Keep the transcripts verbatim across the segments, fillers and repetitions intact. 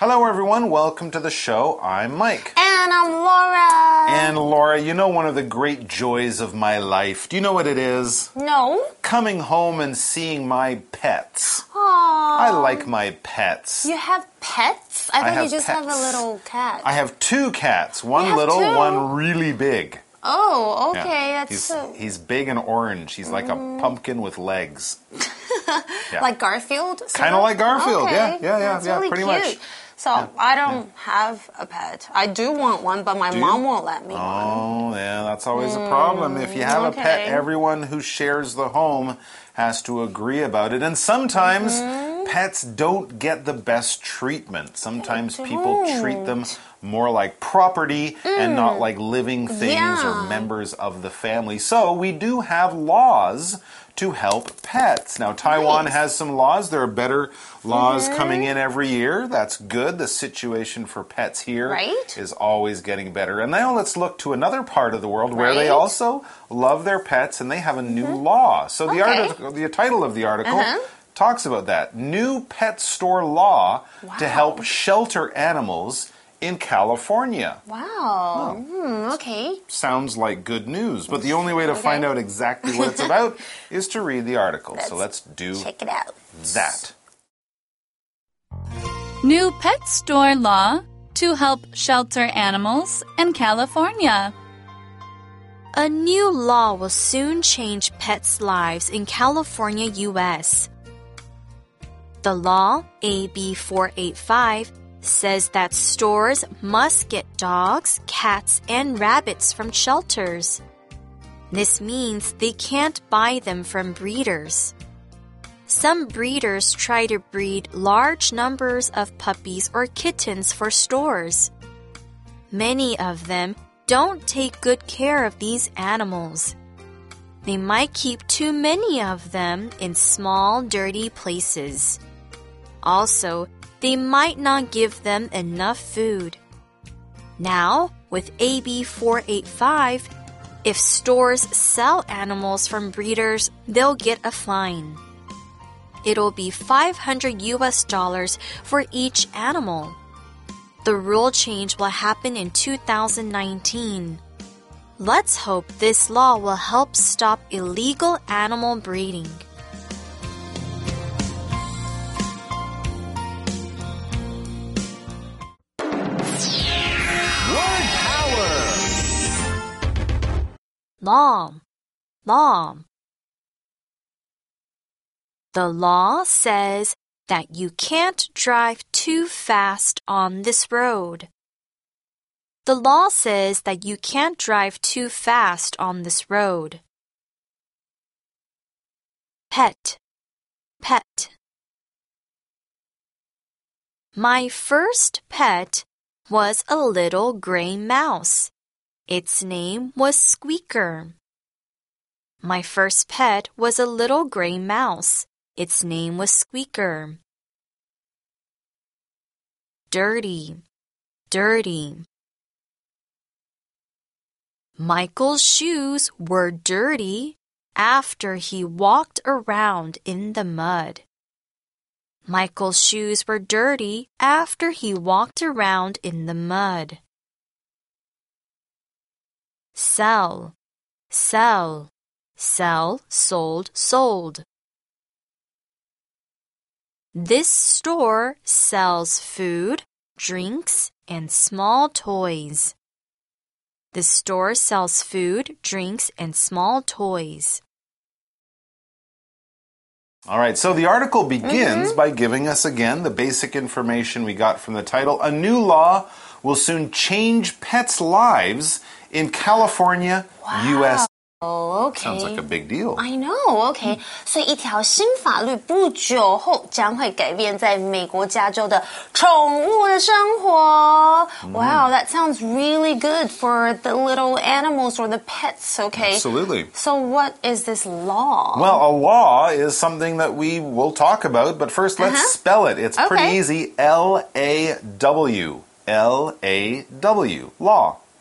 Hello, everyone. Welcome to the show. I'm Mike. And I'm Laura. And Laura, you know one of the great joys of my life. Do you know what it is? No. Coming home and seeing my pets. Aww. I like my pets. You have pets? I thought I have you just pets. have a little cat. I have two cats. One You have little, two? one really big. Oh, okay. Yeah. That's he's, so... he's big and orange. He's like Mm. a pumpkin with legs. Yeah. Like Garfield? Kind of like Garfield. Okay. Yeah, yeah, yeah, That's yeah, really pretty cute. much. So Yeah. I don't yeah. have a pet. I do want one, but my do mom you? won't let me. Oh, one. yeah, that's always a problem. If you have okay. a pet, everyone who shares the home has to agree about it. And sometimes mm-hmm. pets don't get the best treatment. Sometimes they people don't. treat them more like property mm. and not like living things yeah. or members of the family. So we do have laws to help pets. Now, Taiwan nice. has some laws. There are better laws mm-hmm. coming in every year. That's good. The situation for pets here right? is always getting better. And now let's look to another part of the world where right? they also love their pets and they have a new mm-hmm. law. So the, okay. article, the title of the article uh-huh. talks about that. New pet store law wow. to help shelter animals in California. Wow. Oh. Hmm, okay. Sounds like good news, but the only way to okay. find out exactly what it's about is to read the article. Let's so let's do check it out. that. New pet store law to help shelter animals in California. A new law will soon change pets' lives in California, U S. The law, A B four eighty-five, says that stores must get dogs, cats, and rabbits from shelters. This means they can't buy them from breeders. Some breeders try to breed large numbers of puppies or kittens for stores. Many of them don't take good care of these animals. They might keep too many of them in small, dirty places. Also, they might not give them enough food. Now, with A B four eighty-five, if stores sell animals from breeders, they'll get a fine. It'll be five hundred U S dollars for each animal. The rule change will happen in two thousand nineteen. Let's hope this law will help stop illegal animal breeding. Law, law. The law says that you can't drive too fast on this road. The law says that you can't drive too fast on this road. Pet, pet. My first pet was a little gray mouse. Its name was Squeaker. My first pet was a little gray mouse. Its name was Squeaker. Dirty, dirty. Michael's shoes were dirty after he walked around in the mud. Michael's shoes were dirty after he walked around in the mud. Sell, sell, sell, sold, sold. This store sells food, drinks, and small toys. The store sells food, drinks, and small toys. All right, so the article begins mm-hmm. by giving us again the basic information we got from the title. A new law will soon change pets' lives in California, wow. U S Oh, okay. Sounds like a big deal. I know, okay. 所以一条新法律不久后将会改变在美国加州的宠物的生活。Wow, that sounds really good for the little animals or the pets, okay? Absolutely. So what is this law? Well, a law is something that we will talk about, but first let's uh-huh. spell it. It's okay. pretty easy. L A W. L A W. Law.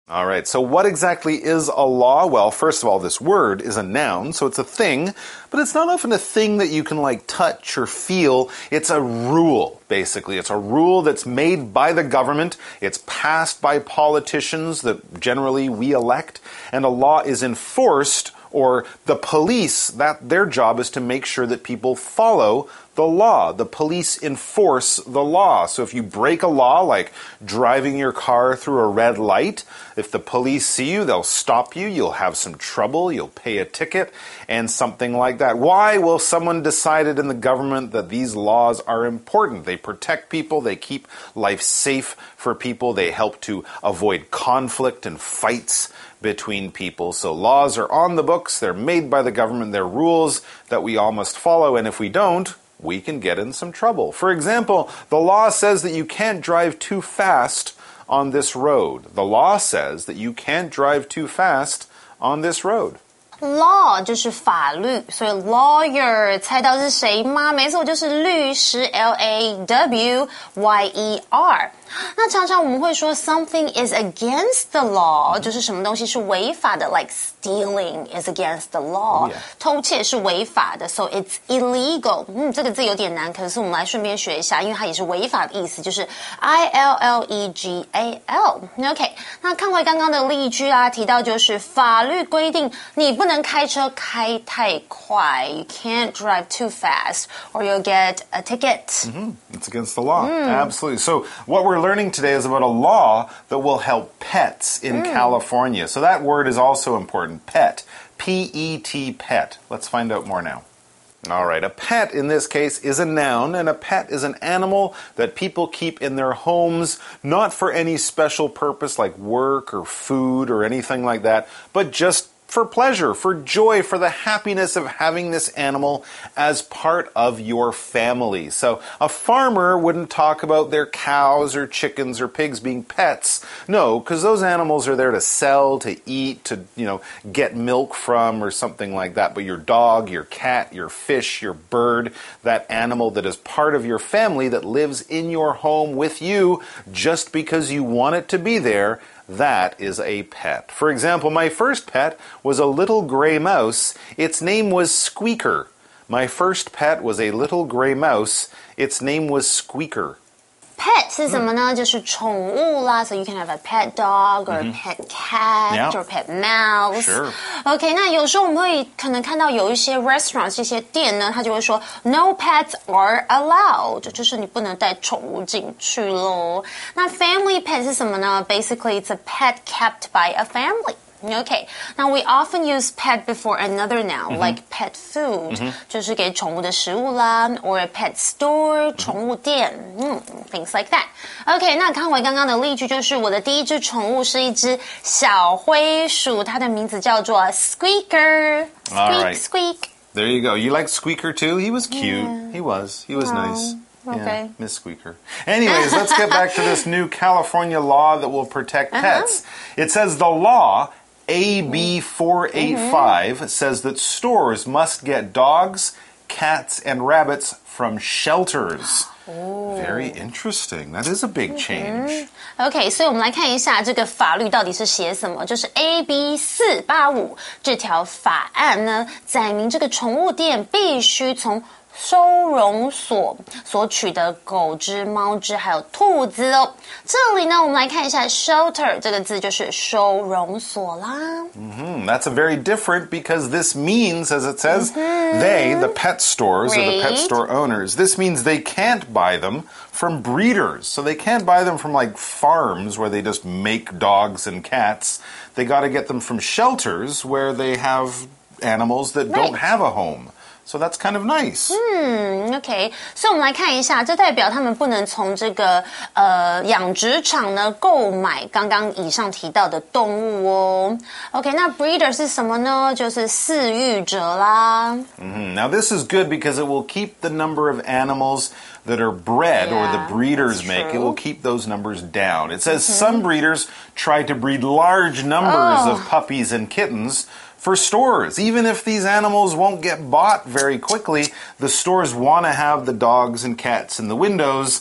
All right, so what exactly is a law? Well, first of all, this word is a noun, so it's a thing, but it's not often a thing that you can like touch or feel. It's a rule, basically. It's a rule that's made by the government. It's passed by politicians that generally we elect, and a law is enforced, or the police, that their job is to make sure that people follow the law. The police enforce the law. So if you break a law, like driving your car through a red light, if the police see you, they'll stop you. You'll have some trouble. You'll pay a ticket and something like that. Why? Well, someone decided in the government that these laws are important. They protect people. They keep life safe for people. They help to avoid conflict and fights between people. So laws are on the books. They're made by the government. They're rules that we all must follow. And if we don't, we can get in some trouble. For example, the law says that you can't drive too fast on this road. The law says that you can't drive too fast on this road. Law 就是法律，所以 lawyer 猜到是谁吗？没错，就是律师 L A W Y E R。那常常我们会说 something is against the law， 就是什么东西是违法的 ，like stealing is against the law， Oh, yeah. 偷窃是违法的 ，so it's illegal。嗯，这个字有点难，可是我们来顺便学一下，因为它也是违法的意思，就是 I L L E G A L。OK， 那看回刚刚的例句啊，提到就是法律规定你不能开车开太快 ，you can't drive too fast or you'll get a ticket. Mm-hmm. It's against the law. Mm. Absolutely. So what we're learning today is about a law that will help pets in mm. California. So that word is also important. Pet. P E T, pet. Let's find out more now. All right, a pet in this case is a noun, and a pet is an animal that people keep in their homes, not for any special purpose like work or food or anything like that, but just for pleasure, for joy, for the happiness of having this animal as part of your family. So a farmer wouldn't talk about their cows or chickens or pigs being pets. No, because those animals are there to sell, to eat, to, you know, get milk from or something like that. But your dog, your cat, your fish, your bird, that animal that is part of your family that lives in your home with you just because you want it to be there, that is a pet. For example, my first pet was a little gray mouse. Its name was Squeaker. My first pet was a little gray mouse. Its name was Squeaker. Pet 是什么呢？嗯、就是宠物啦 ，so you can have a pet dog or a pet cat yeah. or pet mouse. Sure. OK， 那有时候我们会可能看到有一些 restaurants 一些店呢，它就会说 No pets are allowed， 就是你不能带宠物进去咯。那 family pet 是什么呢 ？Basically, it's a pet kept by a family.Okay, now we often use pet before another noun, mm-hmm. like pet food, mm-hmm. 就是给宠物的食物啦 or a pet store, 宠物店 mm, things like that. Okay, 那看回刚刚的例句，就是我的第一只宠物是一只小灰鼠，它的名字叫做 Squeaker. Squeak, All right. squeak. There you go. You like Squeaker too? He was cute. Yeah. He was. He was oh. nice. Okay. Yeah, Miss Squeaker. Anyways, let's get back to this new California law that will protect pets. Uh-huh. It says the law A B four eighty-five mm-hmm. says that stores must get dogs, cats, and rabbits from shelters. Oh. Very interesting. That is a big change. OK， 所以我们来看一下这个法律到底是写什么。就是 A B 四八五这条法案呢，载明这个宠物店必须从收容所所取的狗只、猫只还有兔子哦。这里呢，我们来看一下 shelter 这个字就是收容所啦。 Mm-hmm. That's a very different because this means, as it says, mm-hmm. they, the pet stores right. or the pet store owners, this means they can't buy them from breeders. So they can't buy them from like farms where they just make dogs and cats. They got to get them from shelters where they have animals that right. don't have a home.So that's kind of nice. 嗯 ，OK， 所以我们来看一下，这代表他们不能从这个呃养殖场呢购买刚刚以上提到的动物哦。OK， 那 breeder 是什么呢？就是饲育者啦。 Mm-hmm. Now this is good because it will keep the number of animals that are bred yeah, or the breeders make. It will keep those numbers down. It says mm-hmm. some breeders try to breed large numbers oh. of puppies and kittens.For stores, even if these animals won't get bought very quickly, the stores want to have the dogs and cats in the windows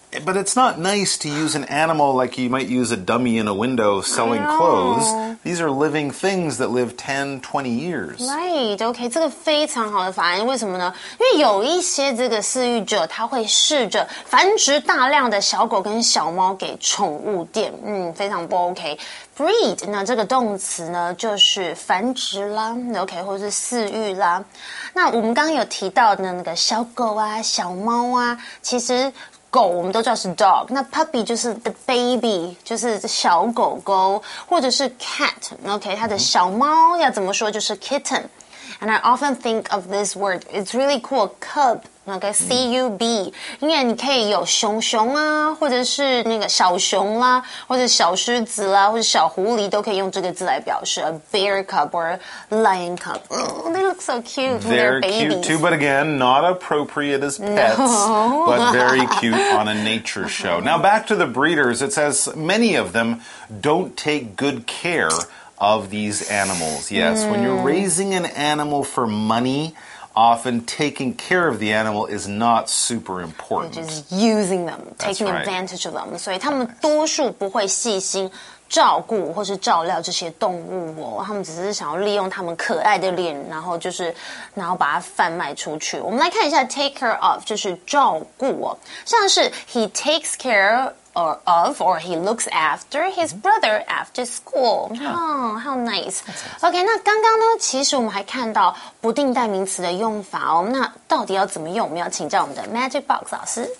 But it's not nice to use an animal like you might use a dummy in a window selling clothes. These are living things that live ten, twenty years. Right, OK, 这个非常好的法案，为什么呢？因为有一些这个饲育者，他会试着繁殖大量的小狗跟小猫给宠物店，嗯，非常不 OK。Breed 那这个动词呢，就是繁殖啦 ，OK， 或者是饲育啦。那我们刚刚有提到的那个小狗啊、小猫啊，其实狗我们都知道是 dog， 那 puppy 就是 the baby， 就是小狗狗，或者是 cat，OK， 它的小猫要怎么说就是 kitten。And I often think of this word. It's really cool. Cub. Okay, C U B. 因为你可以有熊熊啊，或者是那个小熊啦，或者小狮子啦，或者小狐狸都可以用这个字来表示 a bear cub or a lion cub. Oh, they look so cute when they're babies. They're cute too, but again, not appropriate as pets, no. but very cute on a nature show. Now back to the breeders. It says many of them don't take good care of these animals. Yes, mm. when you're raising an animal for money, often taking care of the animal is not super important. Just using them, taking right. advantage of them. 所以他们多数不会细心照顾或是照料这些动物哦，他们只是想要利用他们可爱的脸，然后就是然后把它贩卖出去。我们来看一下 take care of 就是照顾哦，像是 he takes care or of or he looks after his brother after school. Oh, how nice. OK, 那刚刚呢，其实我们还看到不定代名词的用法哦。那到底要怎么用？我们要请教我们的 Magic Box 老师。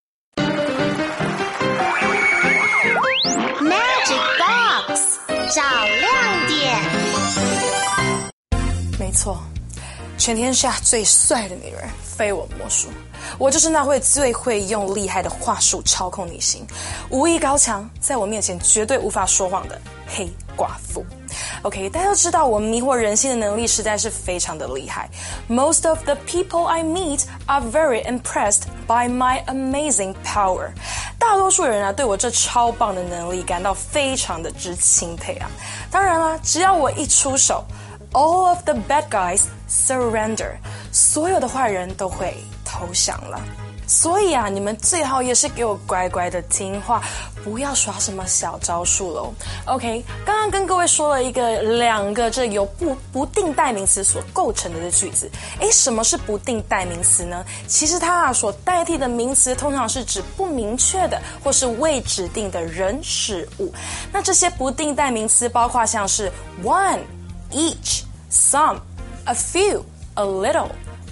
Magic Box 找亮点。 没错，全天下最帅的女人非我莫属。我就是那位最会用厉害的话术操控女性，武艺高强，在我面前绝对无法说谎的黑寡妇。OK， 大家都知道我迷惑人心的能力实在是非常的厉害。Most of the people I meet are very impressed by my amazing power。大多数人啊，对我这超棒的能力感到非常的之钦佩啊。当然啦，只要我一出手 ，all of the bad guys surrender， 所有的坏人都会投降了。所以啊，你们最好也是给我乖乖的听话，不要耍什么小招数喽。OK， 刚刚跟各位说了一个两个这由不不定代名词所构成的句子。诶，什么是不定代名词呢？其实它啊所代替的名词通常是指不明确的或是未指定的人事物。那这些不定代名词包括像是 one, each, some, a few, a little,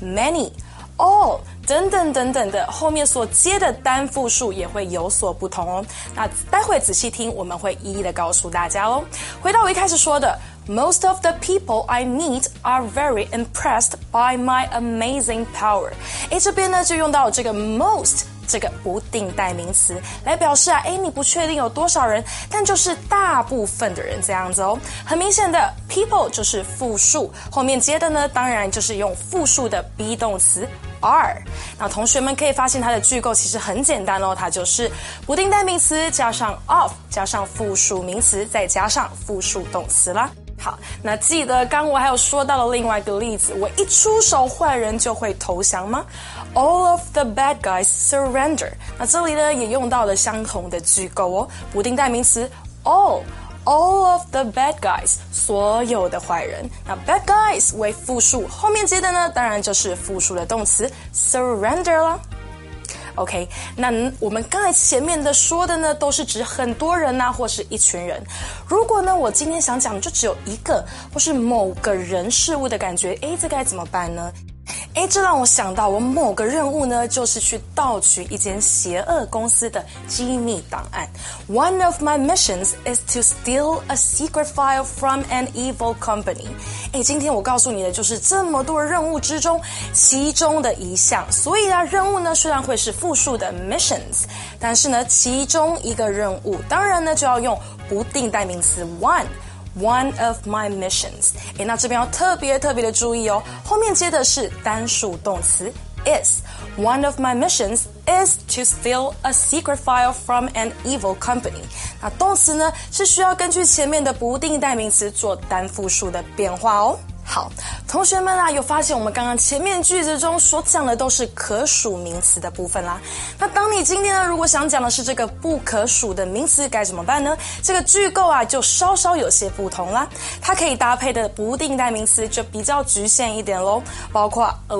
many.all 等等等等的，后面所接的单复数也会有所不同哦。那待会仔细听，我们会一一的告诉大家哦。回到我一开始说的 ，Most of the people I meet are very impressed by my amazing power。诶，这边呢就用到这个 most。这个不定代名词来表示啊，诶，你不确定有多少人，但就是大部分的人这样子哦。很明显的 people 就是复数，后面接的呢，当然就是用复数的 be 动词 are。那同学们可以发现它的句构其实很简单哦，它就是不定代名词加上 of 加上复数名词再加上复数动词啦。好，那记得刚我还有说到了另外一个例子，我一出手坏人就会投降吗？ All of the bad guys surrender。 那这里呢也用到了相同的句构哦，不定代名词 all all of the bad guys 所有的坏人，那 bad guys 为复数，后面接的呢当然就是复数的动词 surrender 啦。OK， 那我们刚才前面的说的呢，都是指很多人啊，或是一群人。如果呢，我今天想讲就只有一个，或是某个人事物的感觉，诶，这该怎么办呢？诶，这让我想到我某个任务呢，就是去盗取一间邪恶公司的机密档案。One of my missions is to steal a secret file from an evil company。诶，今天我告诉你的就是这么多任务之中其中的一项。所以啊，任务呢虽然会是复数的 missions， 但是呢，其中一个任务，当然呢就要用不定代名词 one。One of my missions。 诶，那这边要特别特别的注意哦，后面接的是单数动词 is。 One of my missions is to steal a secret file from an evil company。 那动词呢是需要根据前面的不定代名词做单复数的变化哦。 好，同学们啊，有发现我们刚刚前面句子中所讲的都是可数名词的部分啦。那当你今天呢，如果想讲的是这个不可数的名词，该怎么办呢？这个句构啊，就稍稍有些不同啦。它可以搭配的不定代名词就比较局限一点咯，包括 a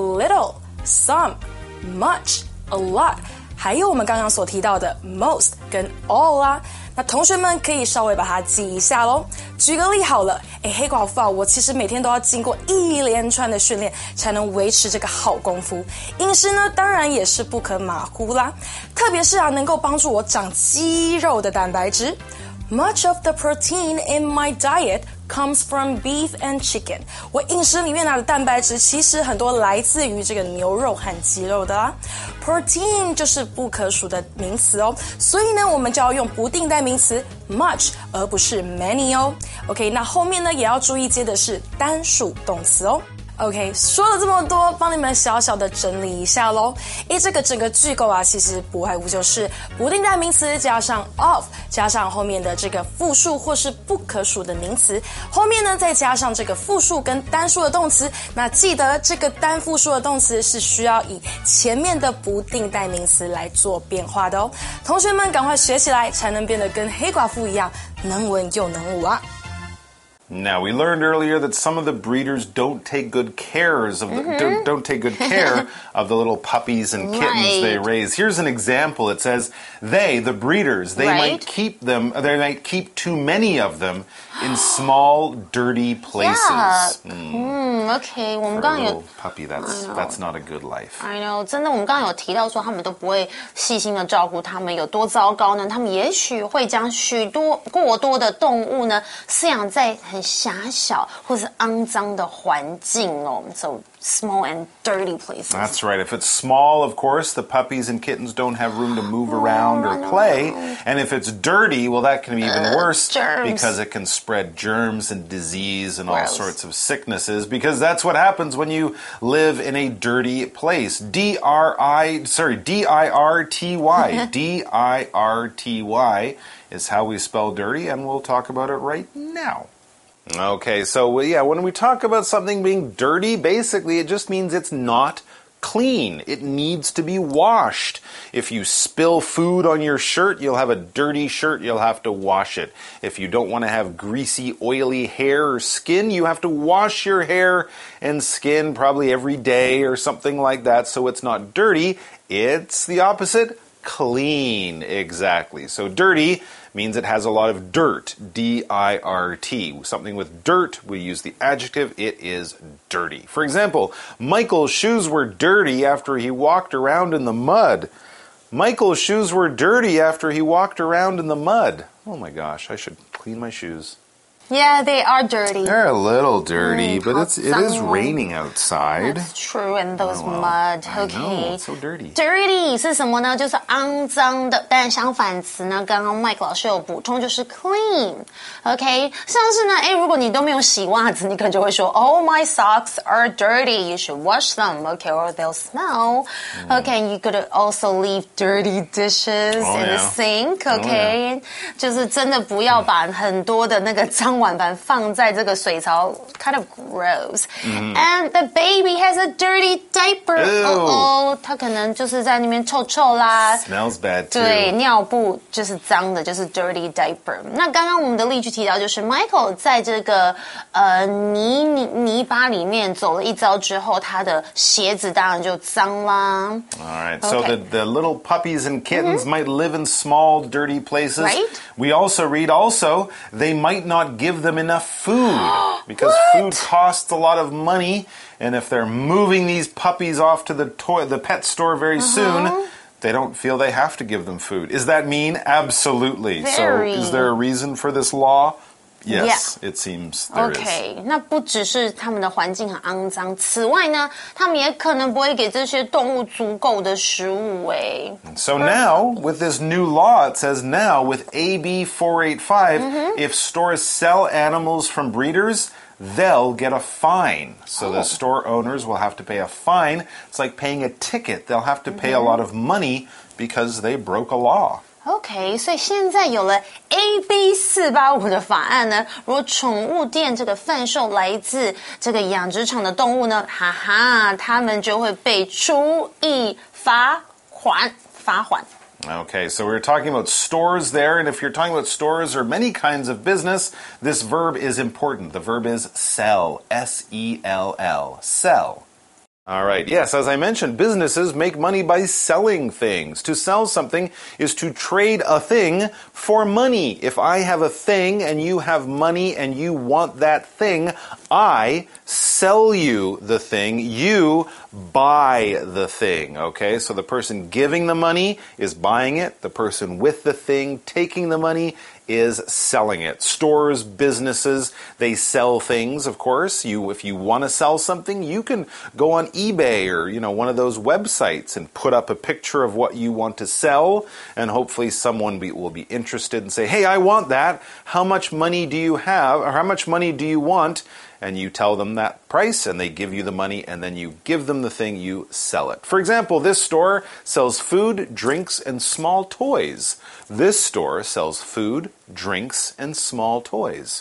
little、some、much、a lot， 还有我们刚刚所提到的 most 跟 all 啦。那同学们可以稍微把它记一下咯。举个例好了，诶，黑寡妇啊，我其实每天都要经过一连串的训练，才能维持这个好功夫。饮食呢，当然也是不可马虎啦，特别是啊，能够帮助我长肌肉的蛋白质。Much of the protein in my diet comes from beef and chicken. 我饮食里面拿的蛋白质其实很多来自于这个牛肉和鸡肉的啦。Protein 就是不可数的名词哦，所以呢，我们就要用不定代名词 much 而不是 many 哦。OK， 那后面呢也要注意接的是单数动词哦。OK， 说了这么多，帮你们小小的整理一下咯。诶，这个整个句构啊，其实不外乎就是不定代名词加上 of， 加上后面的这个复数或是不可数的名词，后面呢再加上这个复数跟单数的动词。那记得这个单复数的动词是需要以前面的不定代名词来做变化的哦。同学们赶快学起来，才能变得跟黑寡妇一样能文又能武啊。 Now, we learned earlier that some of the breeders don't take good cares of the, mm-hmm. don't, don't take good care of the little puppies and kittens right. they raise. Here's an example. It says they, the breeders, they right. might keep them, they might keep too many of them in small, dirty places. Yeah. Mm. Mm, okay. 我们 For 刚 a 刚有 little puppy, that's that's not a good life. I know， 真的，我们刚刚有提到说，他们都不会细心的照顾他们，有多糟糕呢？他们也许会将许多过多的动物呢饲养在很狭小或是肮脏的环境哦。So small and dirty places. That's right. If it's small, of course, the puppies and kittens don't have room to move around or play. And if it's dirty, well, that can be even worse germs. because it can spread germs and disease and all Gross. sorts of sicknesses, because that's what happens when you live in a dirty place. D R I, sorry, D I R T Y. D I R T Y is how we spell dirty, and we'll talk about it right now. Okay, so yeah, when we talk about something being dirty, basically it just means it's not clean. It needs to be washed. If you spill food on your shirt, you'll have a dirty shirt, you'll have to wash it. If you don't want to have greasy, oily hair or skin, you have to wash your hair and skin probably every day or something like that, so it's not dirty. It's the opposite. Clean, exactly. So dirty means it has a lot of dirt, D I R T. Something with dirt, we use the adjective, it is dirty. For example, Michael's shoes were dirty after he walked around in the mud. Michael's shoes were dirty after he walked around in the mud. Oh my gosh, I should clean my shoes. Yeah, they are dirty. They're a little dirty, Mm, but it's it is raining outside. That's true, and those Oh, well, mud. I Okay, know, it's so dirty. Dirty 是什么呢？就是肮脏的。但相反词呢，刚刚 Mike 老师有补充，就是 clean。OK， 像是呢，哎，如果你都没有洗袜子，你可能就会说 ，Oh, my socks are dirty. You should wash them. Okay, or they'll smell. Okay, you could also leave dirty dishes Oh, in the yeah. sink. Oh, Okay，、 yeah. 就是真的不要把很多的那个脏碗盘放在这个水槽 ，kind of gross. And the baby has a dirty diaper. Ew. 哦哦，他可能就是在那边臭臭啦。 Smells bad too. 对，尿布就是脏的，就是 dirty diaper。那刚刚我们的例句提到，就是 Michael 在这个呃泥泥泥巴里面走了一遭之后，他的鞋子当然就脏啦。 All right, so Okay. the, the little puppies and kittens mm-hmm. might live in small, dirty places. Right. We also read also, they might not give them enough food because food costs a lot of money. And if they're moving these puppies off to the toy, the pet store very uh-huh. soon, they don't feel they have to give them food. Is that mean? Absolutely. Very. So is there a reason for this law? Yes, yeah. it seems there okay. is. 那不只是他们的环境很肮脏，此外呢，他们也可能不会给这些动物足够的食物诶。 So now, with this new law, it says now with A B four eighty-five, mm-hmm. if stores sell animals from breeders, they'll get a fine. So oh. the store owners will have to pay a fine. It's like paying a ticket. They'll have to pay mm-hmm. a lot of money because they broke a law. OK， 所以现在有了 A B 四八五的法案呢，如果宠物店这个贩售来自这个养殖场的动物呢，哈哈，他们就会被处以罚款，罚款。 Okay, so we were talking about stores there, and if you're talking about stores or many kinds of business, this verb is important. The verb is sell, S E L L, sell. All right, yes, as I mentioned, businesses make money by selling things. To sell something is to trade a thing for money. If I have a thing and you have money and you want that thing, I sell you the thing, you buy the thing, okay? So the person giving the money is buying it. The person with the thing taking the money is selling it. Stores, businesses, they sell things, of course. You, if you want to sell something, you can go on eBay or, you know, one of those websites and put up a picture of what you want to sell, and hopefully someone be, will be interested and say, hey, I want that. How much money do you have, or how much money do you want? And you tell them that price, and they give you the money, and then you give them the thing, you sell it. For example, this store sells food, drinks, and small toys. This store sells food, drinks, and small toys.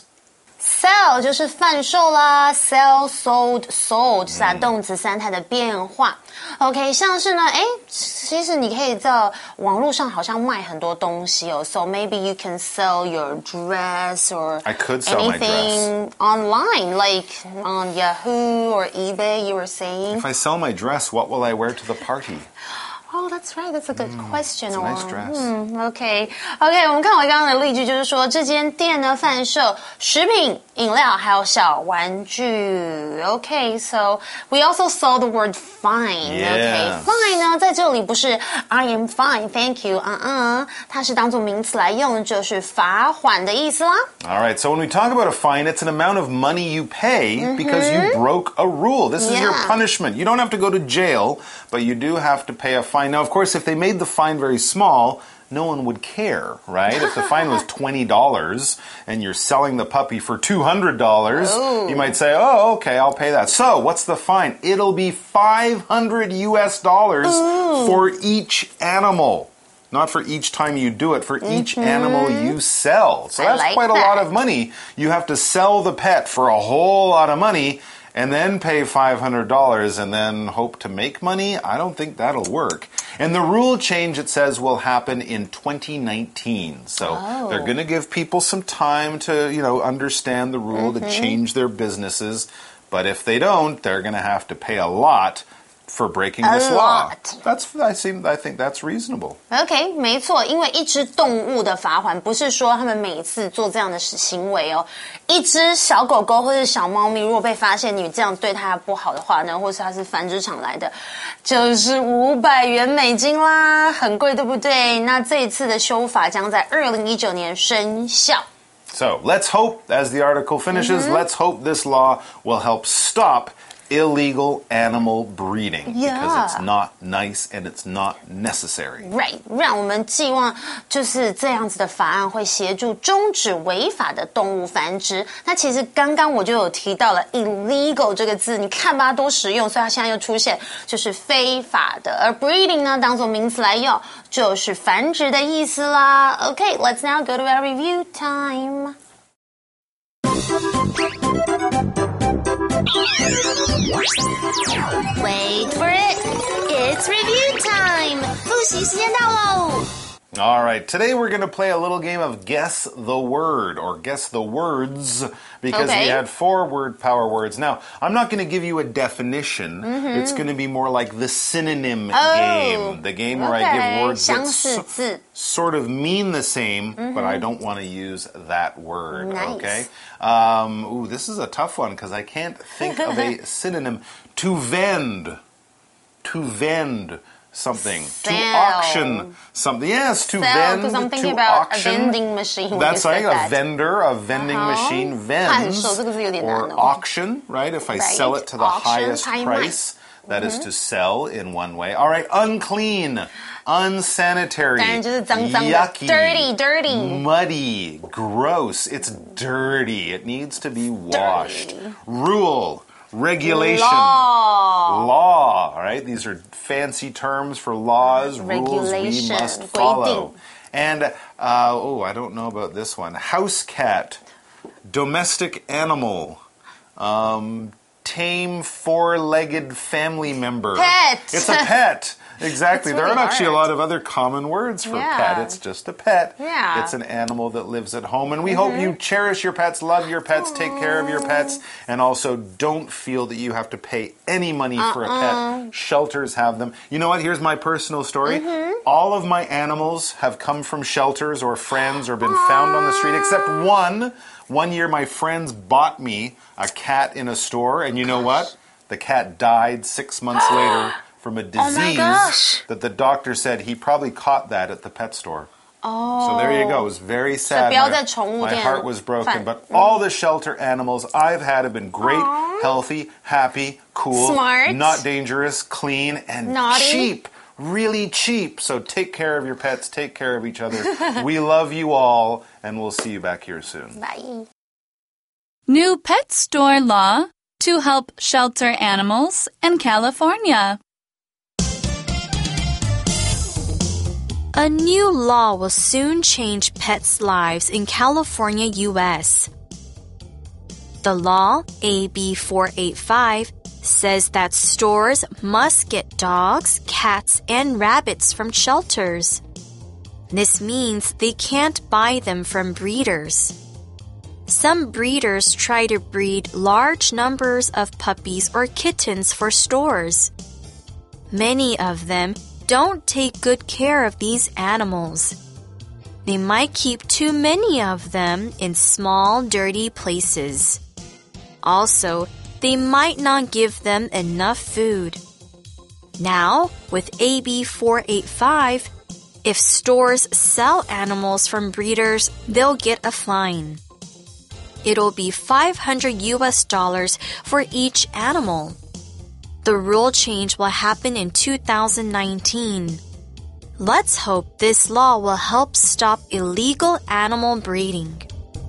Sell 就是贩售啦 ，sell, sold, sold 是它动词三态的变化。OK， 像是呢，哎，其实你可以在网络上好像卖很多东西哦。So maybe you can sell your dress or I could sell anything my dress. online, like on Yahoo or eBay. You were saying. If I sell my dress, what will I wear to the party? Oh, that's right. That's a good question. It's a nice dress. 嗯 OK OK， 我们看回刚刚的例句，就是说这间店呢贩售食品、饮料还有小玩具。OK, so we also saw the word fine. Yes. OK, fine 呢在这里不是 I am fine, thank you. 嗯嗯，它是当作名词来用，就是罚款的意思啦。 All right, so when we talk about a fine, it's an amount of money you pay because you broke a rule. This is your Yeah. punishment. You don't have to go to jail, but you do have to pay a fine. Now, of course, if they made the fine very small, no one would care, right? If the fine was twenty dollars and you're selling the puppy for two hundred dollars, Ooh. you might say, oh, okay, I'll pay that. So what's the fine? It'll be five hundred U S dollars Ooh. for each animal. Not for each time you do it, for each animal you sell. So I that's like quite a lot that. of money. You have to sell the pet for a whole lot of money and then pay five hundred dollars and then hope to make money. I don't think that'll work. And the rule change, it says, will happen in twenty nineteen. So Oh. they're going to give people some time to, you know, understand the rule, to change their businesses. But if they don't, they're going to have to pay a lot for breaking A this law. lot. That's I seem I think that's reasonable. OK， 没错，因为一只动物的罚款不是说他们每次做这样的行为哦。一只小狗狗或者小猫咪，如果被发现你这样对它不好的话呢，或是它是繁殖场来的，就是五百元美金啦，很贵，对不对？那这一次的修法将在二零一九年生效。 So let's hope, as the article finishes, let's hope this law will help stop illegal animal breeding because Yeah. it's not nice and it's not necessary. Right， 让我们寄望就是这样子的法案会协助终止违法的动物繁殖。那其实刚刚我就有提到了 illegal 这个字，你看吧多实用，所以它现在又出现就是非法的，而 breeding 呢当做名词来用，就是繁殖的意思啦。Okay, let's now go to our review time. Wait for it. It's review time. 复习时间到喽。 All right, today we're going to play a little game of guess the word or guess the words because Okay. we had four word power words. Now, I'm not going to give you a definition. It's going to be more like the synonym game, the game where I give Okay, words that 相似 so- 字 sort of mean the same, but I don't want to use that word. Nice. Okay. Um, ooh, this is a tough one because I can't think of a synonym. To vend. To vend something. Sell. To auction something. Yes, to Sell, vend. 'cause I'm thinking to about auction. a vending machine when That's you right. said A that. vendor, a vending Uh-huh. machine vends. 贩售，这个字有点难哦。 Or auction, right? If I Right. sell it to the Auction, highest 拍卖。 price. That is to sell in one way. All right, unclean, unsanitary, 当然就是脏脏的 yucky, dirty, dirty. muddy, gross. It's dirty. It needs to be washed. Rule, regulation, Law. law. All right, these are fancy terms for laws, rules we Regulation, must 规定。 follow. And, uh, oh, I don't know about this one. House cat, domestic animal, um, tame four-legged family member. Pet. It's a pet. Exactly. Really there aren't actually hard. a lot of other common words for Yeah. pet. It's just a pet. Yeah. It's an animal that lives at home. And we mm-hmm. hope you cherish your pets, love your pets, Aww. Take care of your pets, and also don't feel that you have to pay any money uh-uh. for a pet. Shelters have them. You know what? Here's my personal story. Mm-hmm. All of my animals have come from shelters or friends or been Aww. Found on the street, except one. One year my friends bought me a cat in a store, and you know what? The cat died six months later. From a disease oh that the doctor said he probably caught that at the pet store. Oh. So there you go. It was very sad. My, my heart was broken. But all the shelter animals I've had have been great, Aww. Healthy, happy, cool, smart, not dangerous, clean, and naughty. Cheap. Really cheap. So take care of your pets. Take care of each other. We love you all, and we'll see you back here soon. Bye. New pet store law to help shelter animals in California. A new law will soon change pets' lives in California, U S. The law, A B four eighty-five, says that stores must get dogs, cats, and rabbits from shelters. This means they can't buy them from breeders. Some breeders try to breed large numbers of puppies or kittens for stores. Many of them don't take good care of these animals. They might keep too many of them in small, dirty places. Also, they might not give them enough food. Now, with A B four eighty-five, if stores sell animals from breeders, they'll get a fine. It'll be five hundred U S dollars for each animal. The rule change will happen in two thousand nineteen. Let's hope this law will help stop illegal animal breeding.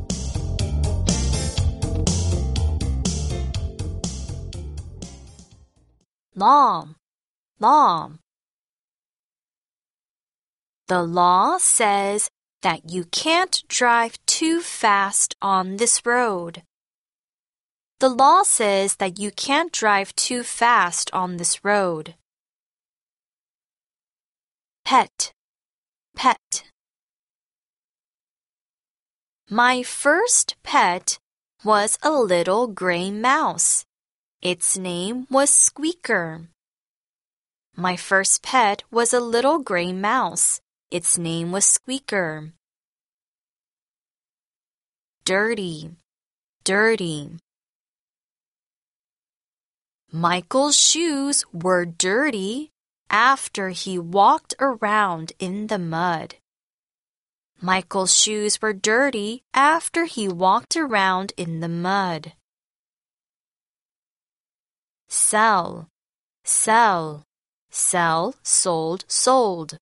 Law, law. The law says that you can't drive too fast on this road. The law says that you can't drive too fast on this road. Pet, pet. My first pet was a little gray mouse. Its name was Squeaker. My first pet was a little gray mouse. Its name was Squeaker. Dirty, dirty. Michael's shoes were dirty after he walked around in the mud. Michael's shoes were dirty after he walked around in the mud. Sell, sell, sell, sold, sold.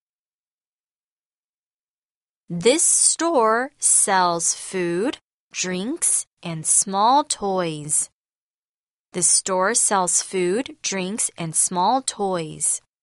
This store sells food, drinks, and small toys. The store sells food, drinks, and small toys.